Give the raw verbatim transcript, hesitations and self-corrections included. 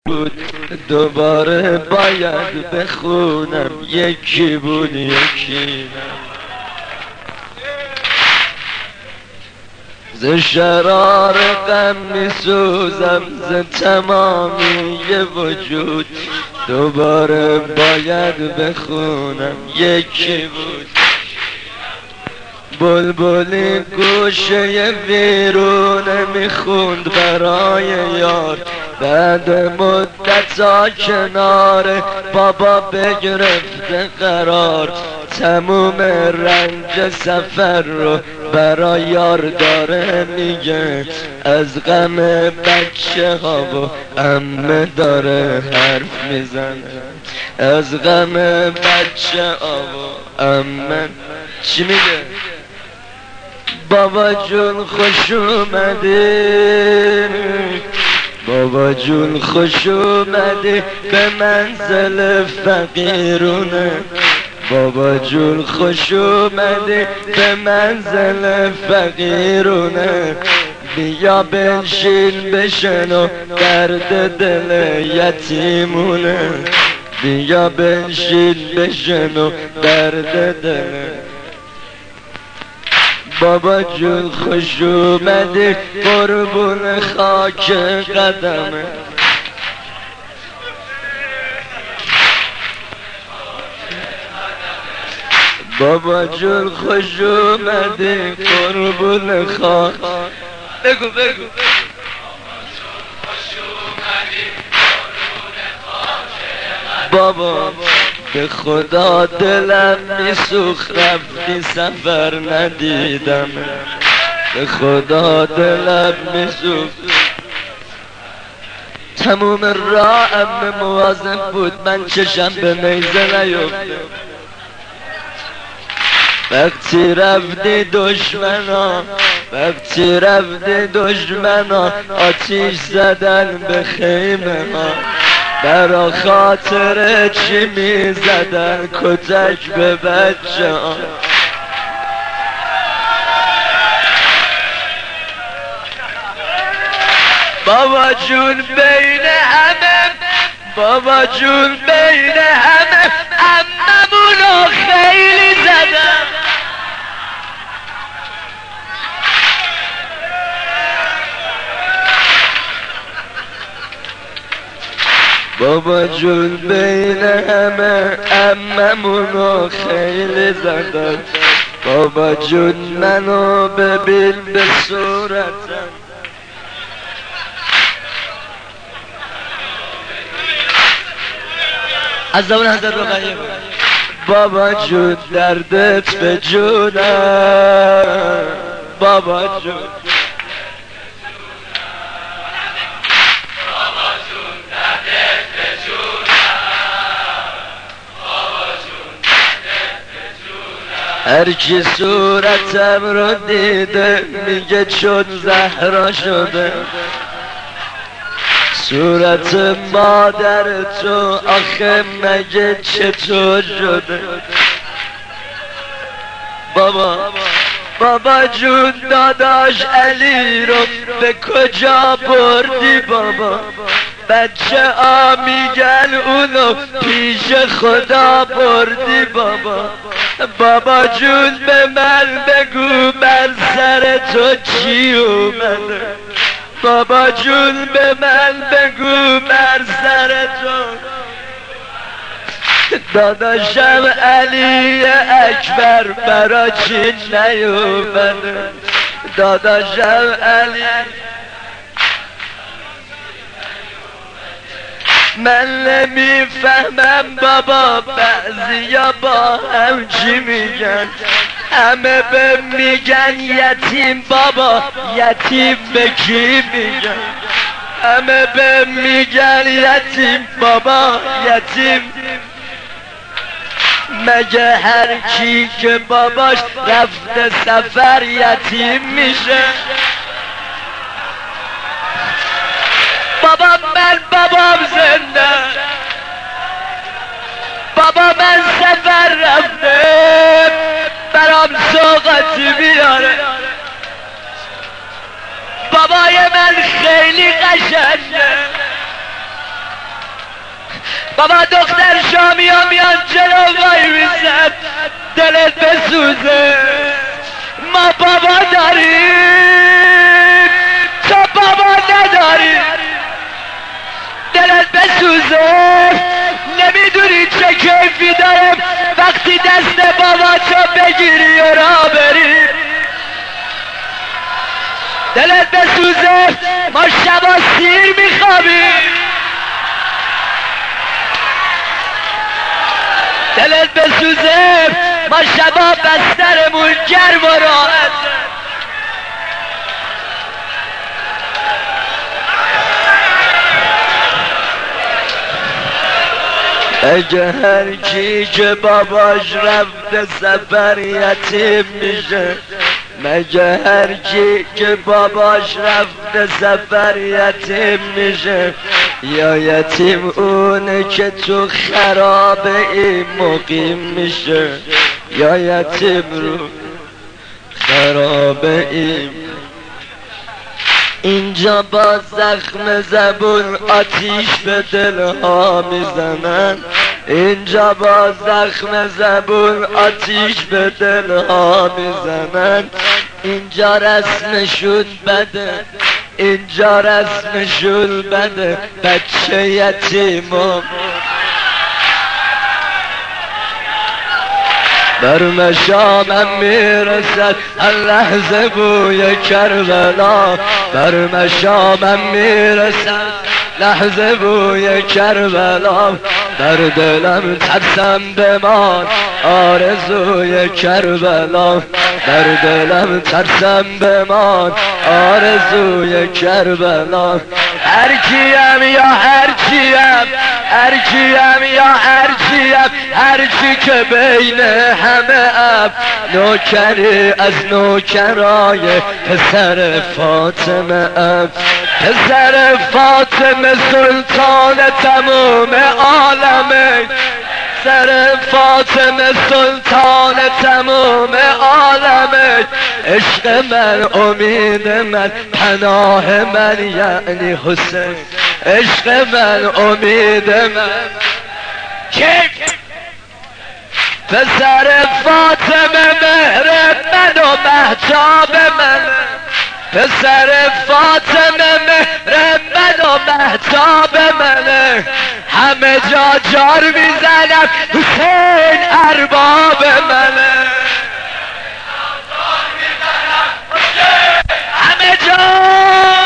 بود دوباره باید بخونم، یکی بود یکی نه. ز شرار غم میسوزم ز تمامی وجود، دوباره باید بخونم، یکی بود. بلبلی گوشه ویرونه میخوند برای یار، بعد مدت کنار بابا بگرفته قرار، تموم رنج سفر رو برای یار داره میگه، از غم بچه ها و عمه داره حرف میزنه، از غم بچه ها و عمه. چی میگه؟ بابا جون خوش اومده، بابا جون خوش اومده به منزل فقیرونه، بابا جون خوش اومده به منزل فقیرونه، بیا بنشین بشنو درد دل یتیمونه، بیا بنشین بشنو درد دل. بابا جون خوش اومده قربون خاک قدمه، بابا جون خوش اومده قربون خاک. بگو بگو بابا به خدا دلم میسوخت رفتی سفر ندیدم، به خدا دلم میسوخت. تموم راهم مواظب بود من چشم به نیزه نیفته، وقتی رفتی دشمنا، وقتی رفتی دشمنا آتیش زدن به خیمه ها، برا خاطر چی می زدن کتک به بچه ها. بابا جون بین همه، بابا جون بین همه عممونو خیلی زدن، بابا جون بین همه عممونو خیلی زدن، بابا جون منو ببین به صورتم، از زبان حضرت رقیه. بابا جون دردت به جونم، بابا جون هرچی صورتم رو دیده میگه چون زهرا شده، صورت مادر تو آخه مگه چطور شده؟ بابا بابا جون داداش علی رو به کجا بردی بابا؟ بچه ها میگن اونو پیش خدا بردی بابا. بابا جون به من بگو بر سر تو چی اومده؟ بابا جون به من بگو بر سر تو. داداشم علی اکبر برا چی نیومده؟ داداشم علی من نمیفهمم بابا، بعضیا با هم چی میگن؟ همه به میگن یتیم بابا، یتیم به کی میگن؟ همه به میگن یتیم بابا، یتیم مگه هر کی که باباش رفته سفر یتیم میشه؟ بابا من بابام زنده، بابا من سفر رفته برام سوغاتی بیاره، بابای من خیلی قشنگه، بابا دختر شامی ها میان جلو وای میزن دلت بسوزه. ما بابا داریم تو بابا نداری، دلت بسوزه. نمیدونی چه کیفی دارم وقتی دست بابا تو بگیری و را بری. دلت بسوزه ما شبا سیر میخوابیم، دلت بسوزه ما شبا بسترمون گرم و راحت. اگه هر کی که باباش رفته سفر یتیم میشه، مگه هر کی که باباش رفته سفر یتیم میشه، یا یتیم اونه که تو خرابه ای مقیم میشه، یا یتیم رو خرابه ای. اینجا با زخم زبون آتیش به دلها میزنن، اینجا با زخم زبون آتیش به دلها میزنن. اینجا رسمشون بده، اینجا رسمشون بده، بچه یتیمم بر مشامم میرسد هر لحظه بوی کربلا، بر مشامم میرسد لحظه بوی کربلا. در دلم ترسم بمان آرزوی کربلا، در دلم ترسم بمان آرزوی کربلا. هر کیم یا هر کیم، هر کیم یا هر کیم، هر کی که بین همه اب نوکری از نوکرای پسر فاطمه اب، پسر فاطمه سلطان تمام عالمه، سر فاطمه سلطان تمام عالمه. عشق من امید من پناه من یعنی حسین، عشق من امید من که پسر فاطمه مهر من و مهتاب من، پسر فاطمه مهر من و مهتاب منه. همه جا جار میزنم حسین ارباب منه، همه جا